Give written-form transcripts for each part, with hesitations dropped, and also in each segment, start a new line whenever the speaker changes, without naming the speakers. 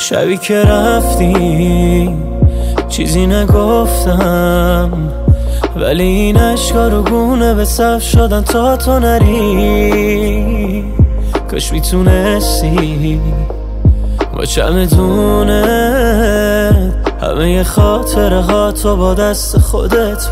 شبی که رفتی چیزی نگفتم، ولی این عشقا رو گونه به صف شدن تا تو نری. کاش میتونستی با چمدونه همه خاطره ها تو با دست خودت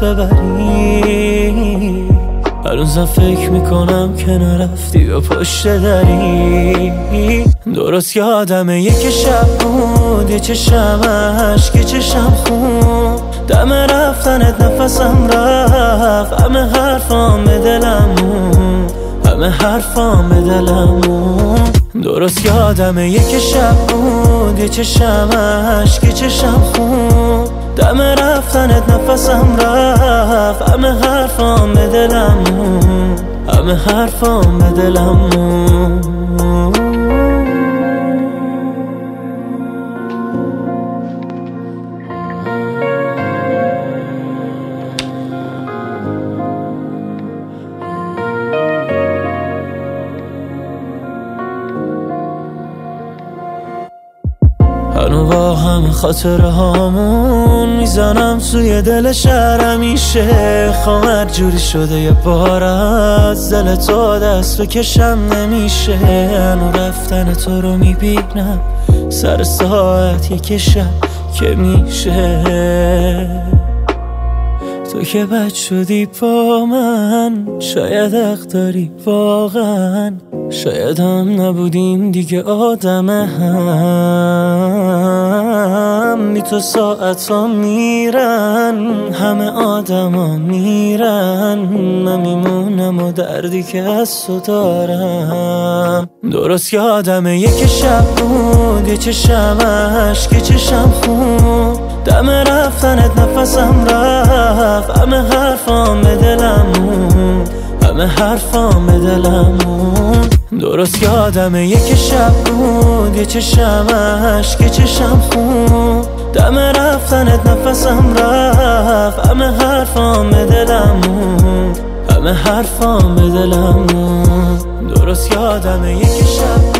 ببری. هنوزم فکر میکنم که نرفتی و پشت دری. درست یادمه یک شب بود، یه چشم عشق، یه چشم خون، دم رفتنت نفسم رفت، همه حرفام به دلم موند، همه حرفام به دلم موند. درست یادمه یک شب بود، یه چشم عشق، یه چشم خون، دم رفتنت نفسم رفت، همه حرفام به دلم موند، همه حرفام به دلم موند. هنو با همه خاطره هامون میزنم توی دل شهر، همیشه خوام هر جوری شده یه بار از دل تو دست بکشم نمیشه. هنو رفتن تو رو میبینم سر ساعت یک شب که میشه. تو که بد شدی با من، شاید حق داری واقعا، شاید هم نبودیم دیگه آدم هم. بی تو ساعت ها میرن، همه آدم ها میرن، من میمونم و دردی که از تو دارم. درست یادمه یک شب بود، یه چشم عشق، یه چشم خون، دم رفتنت نفسم رفت، همه حرفام به دلم موند، همه حرفام به دلم موند. درست یادمه یک شب بود، یه چشم عشق، یه چشم خون، دم رفتنت نفسم رفت، همه حرفام به دلم موند، همه حرفام به دلم موند. درست یادمه یک شب